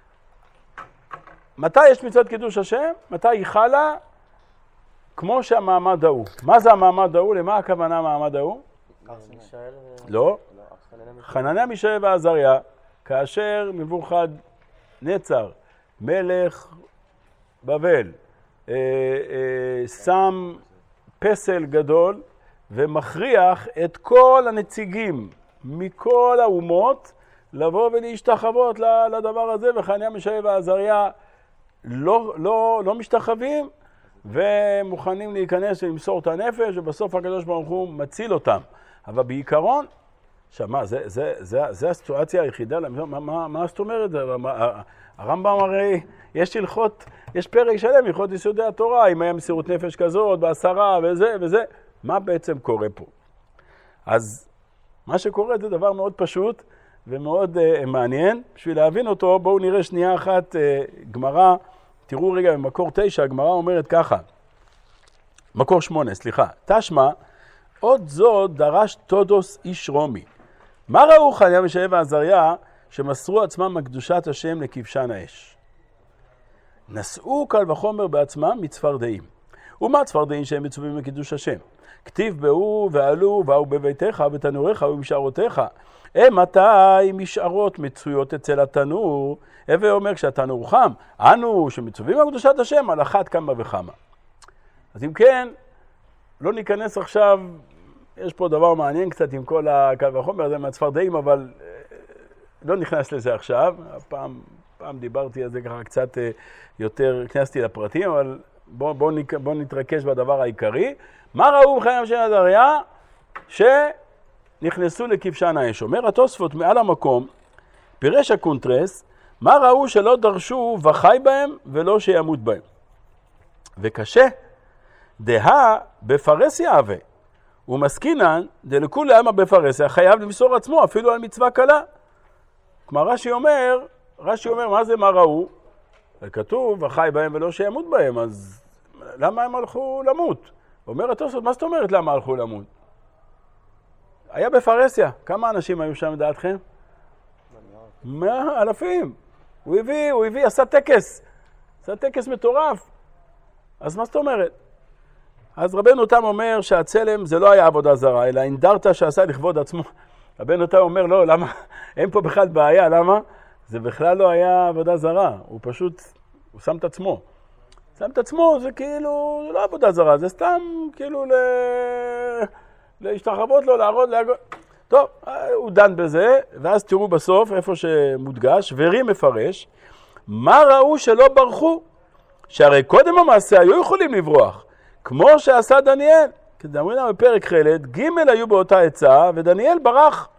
מתי יש מצוות קידוש השם? מתי היא חלה? כמו שהמעמד ההוא. מה זה המעמד ההוא? למה הכוונה המעמד ההוא? לא. חנניה, מישאל ועזריה, כאשר נבוכדנצר, מלך בבל, אה, אה, שם פסל גדול ומכריח את כל הנציגים מכל האומות לבוא ולהשתחוות לדבר הזה, וחנניה, מישאל ועזריה לא, לא, לא משתחווים ומוכנים להיכנס ולמסור את הנפש, ובסוף הקדוש ברוך הוא מציל אותם. אבל בעיקרון, שמה, זה, זה, זה, זה הסיטואציה היחידה, מה, מה, מה זאת אומרת? הרמב"ם הרי, יש הלכות, יש פרק שלם, הלכות יסודי התורה, אם היה מסירות נפש כזאת, בעשרה וזה וזה, מה בעצם קורה פה? אז מה שקורה זה דבר מאוד פשוט ומאוד uh, מעניין. בשביל להבין אותו, בואו נראה שנייה אחת uh, גמרא, תראו רגע במקור תשע, הגמרא אומרת ככה, מקור שמונה, סליחה, תשמע, עוד זאת דרש תודוס איש רומי. מה ראו חנניה מישאל ועזריה שמסרו עצמם מקדושת השם לכבשן האש? נשאו קל וחומר בעצמם מצפרדעים. ומה צפרדעים שהם מצווים לקידוש השם? כתיב באו ועלו ואו בביתך ובתנוריך ובמשערותיך. הם מתי משערות מצויות אצל התנור? הווה אומר כשהתנור חם, אנו שמצווים לקדושת השם על אחת כמה וכמה. אז אם כן, לא ניכנס עכשיו, יש פה דבר מעניין קצת עם כל הקל וחומר הזה מהצפרדעים, אבל לא נכנס לזה עכשיו. פעם, פעם דיברתי על זה ככה קצת יותר, כנסתי לפרטים, אבל בואו בוא, בוא נתרכז בדבר העיקרי. מה ראו חנניה מישאל ועזריה? שנכנסו לכבשן האש. אומר התוספות מעל המקום, פירש הקונטרס, מה ראו שלא דרשו וחי בהם ולא שימות בהם. וקשה, דה בפרסיה הווה, ומסכינן דלכולי עלמא בפרסיה חייב למסור עצמו אפילו על מצווה קלה. כלומר רש"י אומר, רש"י אומר מה זה מה ראו? וכתוב וחי בהם ולא שימות בהם, אז למה הם הלכו למות? אומר התוספות, מה זאת אומרת למה הלכו למות? היה בפרסיה, כמה אנשים היו שם דעתכם? מאה אלפים. הוא הביא, הוא הביא, עשה טקס, עשה טקס מטורף. אז מה זאת אומרת? אז רבנו תם אומר שהצלם זה לא היה עבודה זרה, אלא אינדרטה שעשה לכבוד עצמו. רבנו תם אומר, לא, למה? אין פה בכלל בעיה, למה? זה בכלל לא היה עבודה זרה, הוא פשוט, הוא שם את עצמו. שם את עצמו, זה כאילו, זה לא עבודה זרה, זה סתם כאילו ל... להשתחוות לו, להראות, להגות. טוב, הוא דן בזה, ואז תראו בסוף, איפה שמודגש, ורי מפרש, מה ראו שלא ברחו? שהרי קודם המעשה היו יכולים לברוח, כמו שעשה דניאל. כי דמרים לנו בפרק חלד, ג' היו באותה עצה, ודניאל ברח.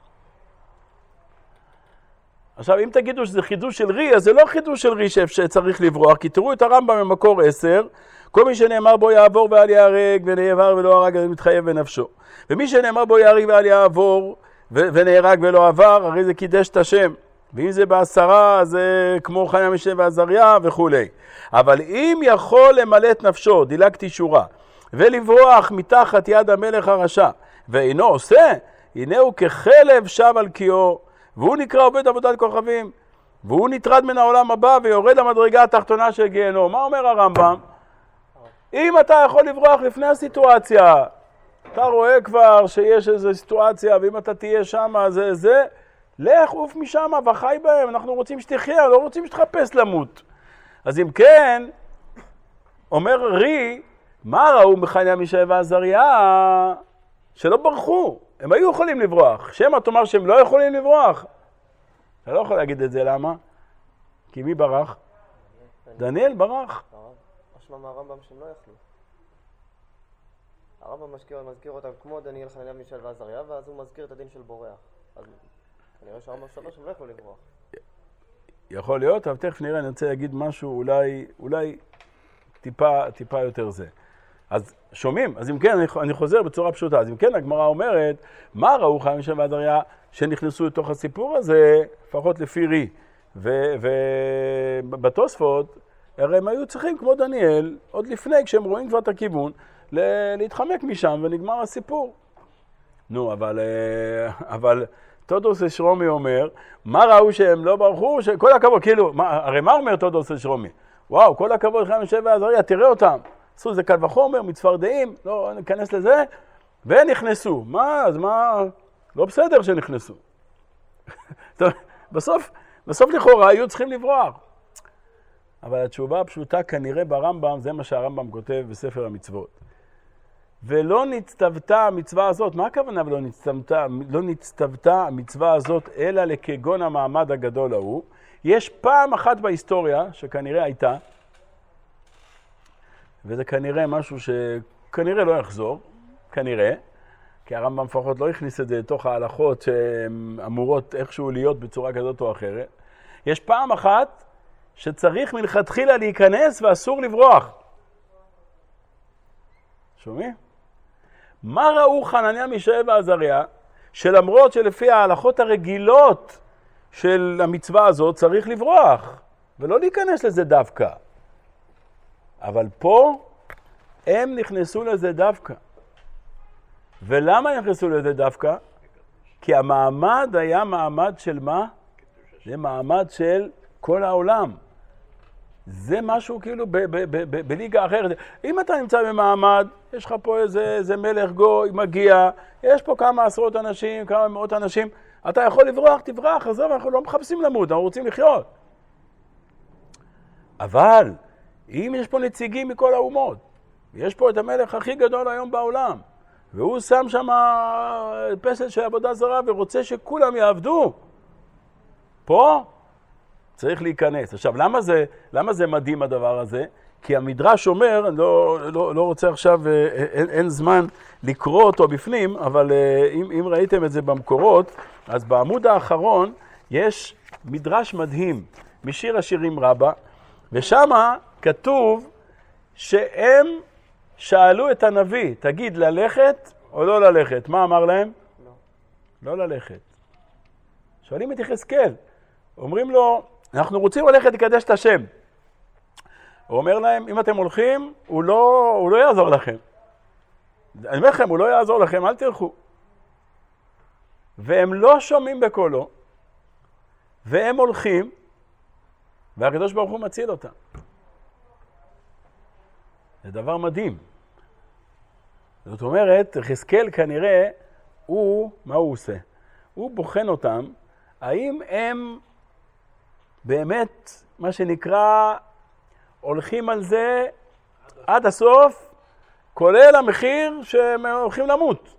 עכשיו, אם תגידו שזה חידוש של רי, אז זה לא חידוש של רי שצריך לברוח, כי תראו את הרמב"ם במקור עשר, כל מי שנאמר בו יעבור ואל יהרג, ונעבר ולא הרג, אז מתחייב בנפשו. ומי שנאמר בו יהרג ואל יעבור, ונהרג ולא עבר, הרי זה קידש את השם. ואם זה בעשרה, זה כמו חיה משנה ועזריה וכו'. אבל אם יכול למלא את נפשו, דילגתי שורה, ולברוח מתחת יד המלך הרשע, ואינו עושה, הנה הוא כחלב שב על קיאו, והוא נקרא עובד עבודת כוכבים, והוא נטרד מן העולם הבא ויורד למדרגה התחתונה של גיהנום. מה אומר הרמב"ם? אם אתה יכול לברוח לפני הסיטואציה, אתה רואה כבר שיש איזו סיטואציה, ואם אתה תהיה שם, זה זה, לך עוף משם וחי בהם, אנחנו רוצים שתחיה, לא רוצים שתחפש למות. אז אם כן, אומר רי, מה ראו מחניה מישאל ועזריה? שלא ברחו, הם היו יכולים לברוח. שמא תאמר שהם לא יכולים לברוח. אתה לא יכול להגיד את זה, למה? כי מי ברח? דניאל ברח. משמע מהרמב"ם שהם לא יכלו. הרמב"ם מזכיר אותם כמו דניאל, חנניה, מישאל ועזריה, ואז הוא מזכיר את הדין של בורח. אז כנראה שהרמב"ם שלוש הם לא יכלו לברוח. יכול להיות, אבל תכף נראה, אני רוצה להגיד משהו אולי, אולי טיפה, טיפה יותר זה. אז שומעים, אז אם כן, אני, אני חוזר בצורה פשוטה. אז אם כן, הגמרא אומרת, מה ראו חנניה, מישאל ועזריה שנכנסו לתוך הסיפור הזה, לפחות לפי רי, ובתוספות, הרי הם היו צריכים, כמו דניאל, עוד לפני, כשהם רואים כבר את הכיוון, להתחמק משם ונגמר הסיפור. נו, אבל, אבל תודוס אשרומי אומר, מה ראו שהם לא ברחו? כל הכבוד, כאילו, מה, הרי מה אומר תודוס אשרומי? וואו, כל הכבוד, חנניה מישאל ועזריה, תראה אותם. עשו זה קל וחומר, מצפרדעים, לא ניכנס לזה, ונכנסו. מה, אז מה? לא בסדר שנכנסו. בסוף, בסוף לכאורה היו צריכים לברוח. אבל התשובה הפשוטה כנראה ברמב"ם, זה מה שהרמב"ם כותב בספר המצוות. ולא נצטוותה המצווה הזאת, מה הכוונה ולא נצטוותה, לא נצטוותה המצווה הזאת, אלא לכגון המעמד הגדול ההוא. יש פעם אחת בהיסטוריה שכנראה הייתה, וזה כנראה משהו שכנראה לא יחזור, כנראה, כי הרמב"ם לפחות לא הכניס את זה לתוך ההלכות שהן אמורות איכשהו להיות בצורה כזאת או אחרת. יש פעם אחת שצריך מלכתחילה להיכנס ואסור לברוח. שומעים? מה ראו חנניה, מישאל ועזריה, שלמרות שלפי ההלכות הרגילות של המצווה הזאת צריך לברוח, ולא להיכנס לזה דווקא. אבל פה הם נכנסו לזה דווקא. ולמה נכנסו לזה דווקא? כי המעמד היה מעמד של מה? זה מעמד של כל העולם. זה משהו כאילו ב- ב- ב- ב- בליגה אחרת. אם אתה נמצא במעמד, יש לך פה איזה, איזה מלך גוי, מגיע, יש פה כמה עשרות אנשים, כמה מאות אנשים, אתה יכול לברוח, תברח, אז אנחנו לא מחפשים למות, אנחנו רוצים לחיות. אבל, אם יש פה נציגים מכל האומות, יש פה את המלך הכי גדול היום בעולם, והוא שם שם פסל של עבודה זרה ורוצה שכולם יעבדו, פה צריך להיכנס. עכשיו, למה זה, למה זה מדהים הדבר הזה? כי המדרש אומר, אני לא, לא, לא רוצה עכשיו, אין, אין זמן לקרוא אותו בפנים, אבל אם, אם ראיתם את זה במקורות, אז בעמוד האחרון יש מדרש מדהים משיר השירים רבה, ושם כתוב שהם שאלו את הנביא, תגיד, ללכת או לא ללכת? מה אמר להם? לא. לא ללכת. שואלים את יחזקאל, אומרים לו, אנחנו רוצים ללכת לקדש את השם. הוא אומר להם, אם אתם הולכים, הוא לא, הוא לא יעזור לכם. אני אומר לכם, הוא לא יעזור לכם, אל תלכו. והם לא שומעים בקולו, והם הולכים, והקדוש ברוך הוא מציל אותם. זה דבר מדהים. זאת אומרת, יחזקאל כנראה, הוא, מה הוא עושה? הוא בוחן אותם, האם הם באמת, מה שנקרא, הולכים על זה עד הסוף, כולל המחיר שהם הולכים למות.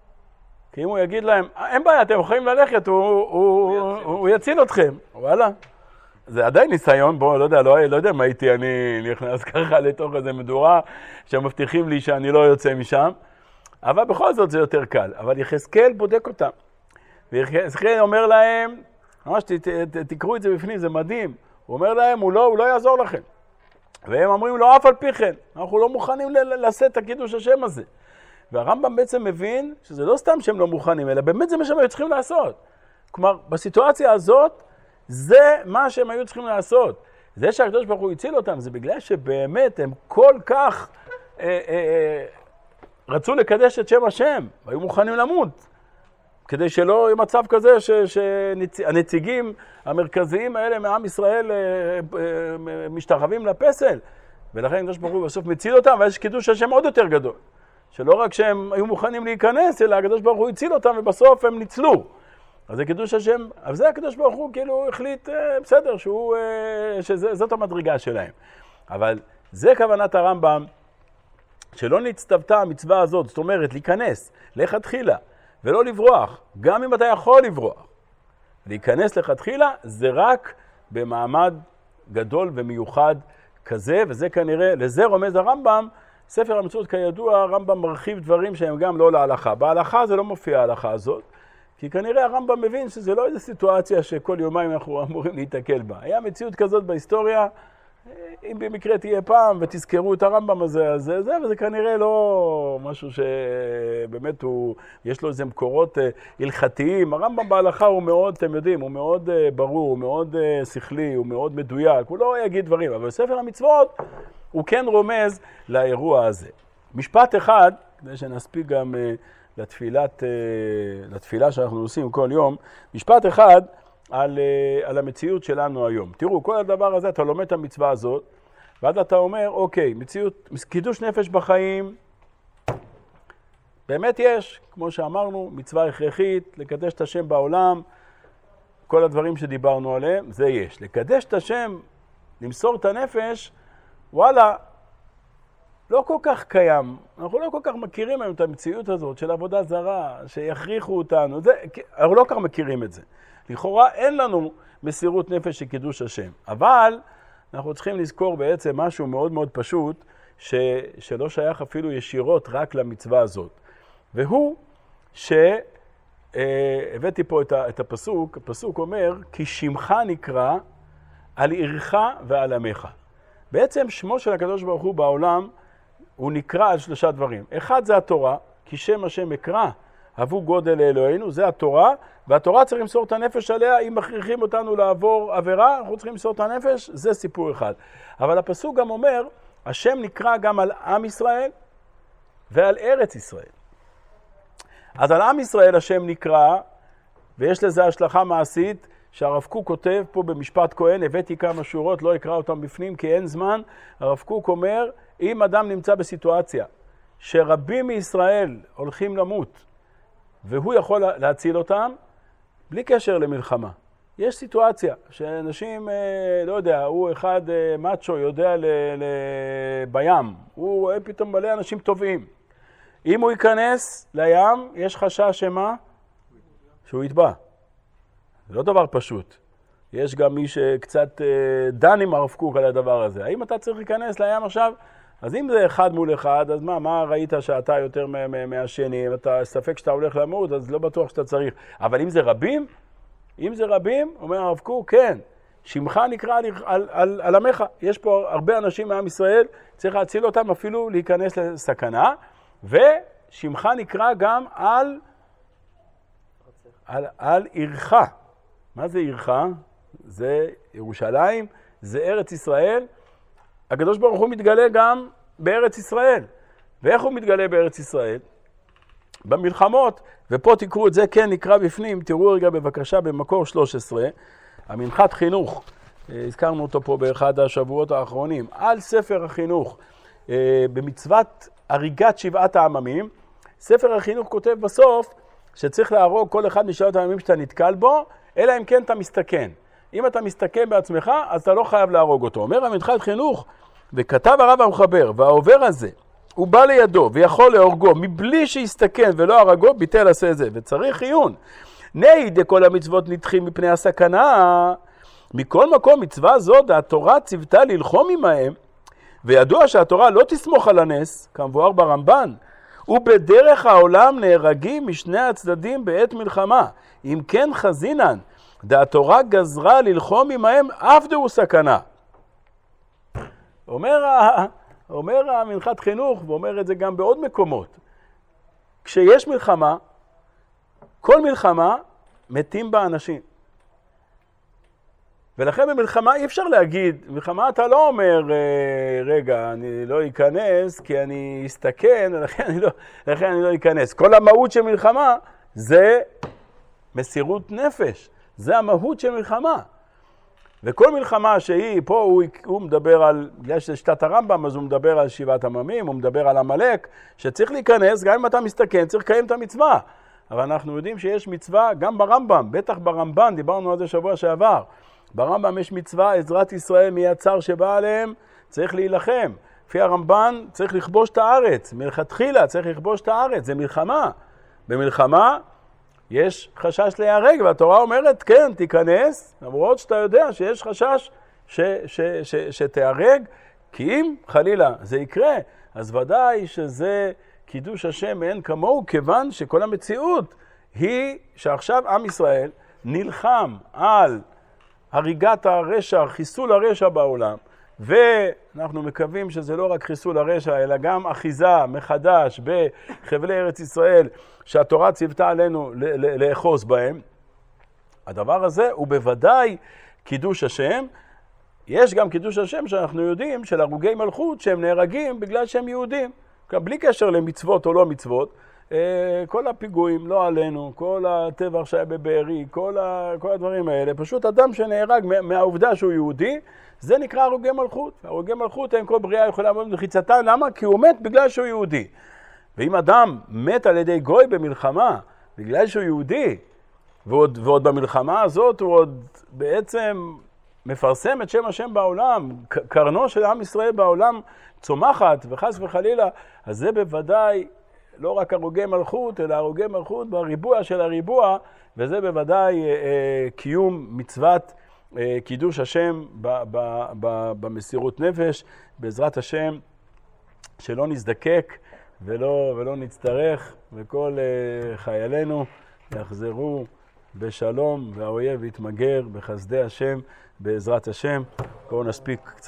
כי אם הוא יגיד להם, אין בעיה, אתם יכולים ללכת, הוא, הוא, הוא, הוא יציל אתכם. וואלה. זה עדיין ניסיון, בוא, לא יודע, לא, לא יודע מה הייתי, אני נכנס ככה לתוך איזה מדורה, שמבטיחים לי שאני לא יוצא משם, אבל בכל זאת זה יותר קל. אבל יחזקאל בודק אותם. ויחזקאל אומר להם, ממש ת, ת, ת, תקראו את זה בפנים, זה מדהים. הוא אומר להם, הוא לא, הוא לא יעזור לכם. והם אומרים לו, אף על פי כן, אנחנו לא מוכנים לשאת את הקידוש השם הזה. והרמב"ם בעצם מבין שזה לא סתם שהם לא מוכנים, אלא באמת זה מה שהם היו צריכים לעשות. כלומר, בסיטואציה הזאת, זה מה שהם היו צריכים לעשות. זה שהקדוש ברוך הוא הציל אותם, זה בגלל שבאמת הם כל כך אה, אה, אה, רצו לקדש את שם השם, והיו מוכנים למות. כדי שלא יהיה מצב כזה שהנציגים המרכזיים האלה מעם ישראל משתחווים לפסל. ולכן הקדוש ברוך הוא בסוף מציל אותם, ויש קידוש השם עוד יותר גדול. שלא רק שהם היו מוכנים להיכנס, אלא הקדוש ברוך הוא הציל אותם ובסוף הם ניצלו. אז זה קידוש השם, אבל זה הקדוש ברוך הוא כאילו החליט, בסדר, שהוא, שזאת המדרגה שלהם. אבל זה כוונת הרמב"ם, שלא נצטוותה המצווה הזאת, זאת אומרת להיכנס, לכתחילה. ולא לברוח, גם אם אתה יכול לברוח. להיכנס לכתחילה זה רק במעמד גדול ומיוחד כזה, וזה כנראה, לזה רומז הרמב"ם, ספר המצוות כידוע, הרמב"ם מרחיב דברים שהם גם לא להלכה. בהלכה זה לא מופיע ההלכה הזאת, כי כנראה הרמב"ם מבין שזה לא איזו סיטואציה שכל יומיים אנחנו אמורים להתקל בה. היה מציאות כזאת בהיסטוריה, אם במקרה תהיה פעם ותזכרו את הרמב"ם הזה, אז זה, וזה כנראה לא משהו שבאמת הוא, יש לו איזה מקורות הלכתיים. הרמב"ם בהלכה הוא מאוד, אתם יודעים, הוא מאוד ברור, הוא מאוד שכלי, הוא מאוד מדויק, הוא לא יגיד דברים, אבל בספר המצוות הוא כן רומז לאירוע הזה. משפט אחד, כדי שנספיק גם לתפילת, לתפילה שאנחנו עושים כל יום, משפט אחד, על, על המציאות שלנו היום. תראו, כל הדבר הזה, אתה לומד את המצווה הזאת, ואז אתה אומר, אוקיי, מציאות, קידוש נפש בחיים, באמת יש, כמו שאמרנו, מצווה הכרחית, לקדש את השם בעולם, כל הדברים שדיברנו עליהם, זה יש. לקדש את השם, למסור את הנפש, וואלה, לא כל כך קיים. אנחנו לא כל כך מכירים היום את המציאות הזאת של עבודה זרה, שיכריחו אותנו, זה, אנחנו לא כל כך מכירים את זה. לכאורה אין לנו מסירות נפש של קידוש השם, אבל אנחנו צריכים לזכור בעצם משהו מאוד מאוד פשוט, ש, שלא שייך אפילו ישירות רק למצווה הזאת. והוא שהבאתי פה את, ה, את הפסוק, הפסוק אומר, כי שמך נקרא על עירך ועל עמך. בעצם שמו של הקדוש ברוך הוא בעולם, הוא נקרא על שלושה דברים. אחד זה התורה, כי שם השם אקרא, אבו גודל לאלוהינו, זה התורה, והתורה צריך למסור את הנפש עליה, אם מכריחים אותנו לעבור עבירה, אנחנו צריכים למסור את הנפש, זה סיפור אחד. אבל הפסוק גם אומר, השם נקרא גם על עם ישראל ועל ארץ ישראל. אז על עם ישראל השם נקרא, ויש לזה השלכה מעשית, שהרב קוק כותב פה במשפט כהן, הבאתי כמה שורות, לא אקרא אותם בפנים כי אין זמן, הרב קוק אומר, אם אדם נמצא בסיטואציה שרבים מישראל הולכים למות, והוא יכול להציל אותם, בלי קשר למלחמה. יש סיטואציה שאנשים, לא יודע, הוא אחד מאצ'ו יודע ל, ל, בים, הוא רואה פתאום מלא אנשים טובים. אם הוא ייכנס לים, יש חשש שמה? שהוא יטבע. זה לא דבר פשוט. יש גם מי שקצת דן עם הרב קוק על הדבר הזה. האם אתה צריך להיכנס לים עכשיו? אז אם זה אחד מול אחד, אז מה, מה ראית שאתה יותר מהשני? אם אתה ספק שאתה הולך למות, אז לא בטוח שאתה צריך. אבל אם זה רבים, אם זה רבים, אומר הרב קוק, כן, שמך נקרא על, על, על, על עמך. יש פה הרבה אנשים מעם ישראל, צריך להציל אותם אפילו להיכנס לסכנה, ושמך נקרא גם על, על, על עירך. מה זה עירך? זה ירושלים, זה ארץ ישראל. הקדוש ברוך הוא מתגלה גם בארץ ישראל. ואיך הוא מתגלה בארץ ישראל? במלחמות. ופה תקראו את זה, כן, נקרא בפנים. תראו רגע בבקשה במקור שלוש עשרה. המנחת חינוך, הזכרנו אותו פה באחד השבועות האחרונים, על ספר החינוך, במצוות הריגת שבעת העממים. ספר החינוך כותב בסוף שצריך להרוג כל אחד משבעת העממים שאתה נתקל בו, אלא אם כן אתה מסתכן. אם אתה מסתכן בעצמך, אז אתה לא חייב להרוג אותו. אומר המנחת חינוך, וכתב הרב המחבר, והעובר הזה, הוא בא לידו ויכול להורגו מבלי שיסתכן ולא הרגו, ביטל עשה זה, וצריך עיון. נהי דכל המצוות נדחים מפני הסכנה, מכל מקום מצווה זו התורה ציוותה ללחום עמהם, וידוע שהתורה לא תסמוך על הנס, כמבואר ברמב"ן, ובדרך העולם נהרגים משני הצדדים בעת מלחמה. אם כן חזינן, דהתורה גזרה ללחום עמהם אף דהו סכנה. אומר, אומר המנחת חינוך, ואומר את זה גם בעוד מקומות, כשיש מלחמה, כל מלחמה מתים בה אנשים. ולכן במלחמה אי אפשר להגיד, במלחמה אתה לא אומר, רגע, אני לא אכנס כי אני אסתכן, ולכן אני לא, לכן אני לא אכנס. כל המהות של מלחמה זה מסירות נפש, זה המהות של מלחמה. וכל מלחמה שהיא, פה הוא, הוא מדבר על, בגלל שזה שיטת הרמב"ם, אז הוא מדבר על שבעת עממים, הוא מדבר על עמלק, שצריך להיכנס, גם אם אתה מסתכן, צריך לקיים את המצווה. אבל אנחנו יודעים שיש מצווה גם ברמב"ם, בטח ברמב"ן, דיברנו על זה שבוע שעבר. ברמב"ם יש מצווה, עזרת ישראל מיצר שבא עליהם, צריך להילחם. לפי הרמב"ן צריך לכבוש את הארץ, מלכתחילה צריך לכבוש את הארץ, זה מלחמה. במלחמה יש חשש להיהרג, והתורה אומרת, כן, תיכנס, למרות שאתה יודע שיש חשש ש, ש, ש, שתיהרג, כי אם חלילה זה יקרה, אז ודאי שזה קידוש השם מאין כמוהו, כיוון שכל המציאות היא שעכשיו עם ישראל נלחם על הריגת הרשע, חיסול הרשע בעולם, ואנחנו מקווים שזה לא רק חיסול הרשע, אלא גם אחיזה מחדש בחבלי ארץ ישראל, שהתורה ציוותה עלינו לאחוז בהם. הדבר הזה הוא בוודאי קידוש השם. יש גם קידוש השם שאנחנו יודעים של הרוגי מלכות שהם נהרגים בגלל שהם יהודים. בלי קשר למצוות או לא מצוות, כל הפיגועים לא עלינו, כל הטבח שהיה בבארי, כל, ה, כל הדברים האלה, פשוט אדם שנהרג מהעובדה שהוא יהודי, זה נקרא הרוגי מלכות. הרוגי מלכות הם כל בריאה יכולה לעמוד במחיצתה, למה? כי הוא מת בגלל שהוא יהודי. ואם אדם מת על ידי גוי במלחמה, בגלל שהוא יהודי, ועוד, ועוד במלחמה הזאת הוא עוד בעצם מפרסם את שם השם בעולם, קרנו של עם ישראל בעולם צומחת וחס וחלילה, אז זה בוודאי לא רק הרוגי מלכות, אלא הרוגי מלכות בריבוע של הריבוע, וזה בוודאי אה, קיום מצוות אה, קידוש השם ב, ב, ב, במסירות נפש, בעזרת השם, שלא נזדקק ולא, ולא נצטרך, וכל אה, חיילינו יחזרו בשלום, והאויב יתמגר בחסדי השם, בעזרת השם. בואו נספיק קצת.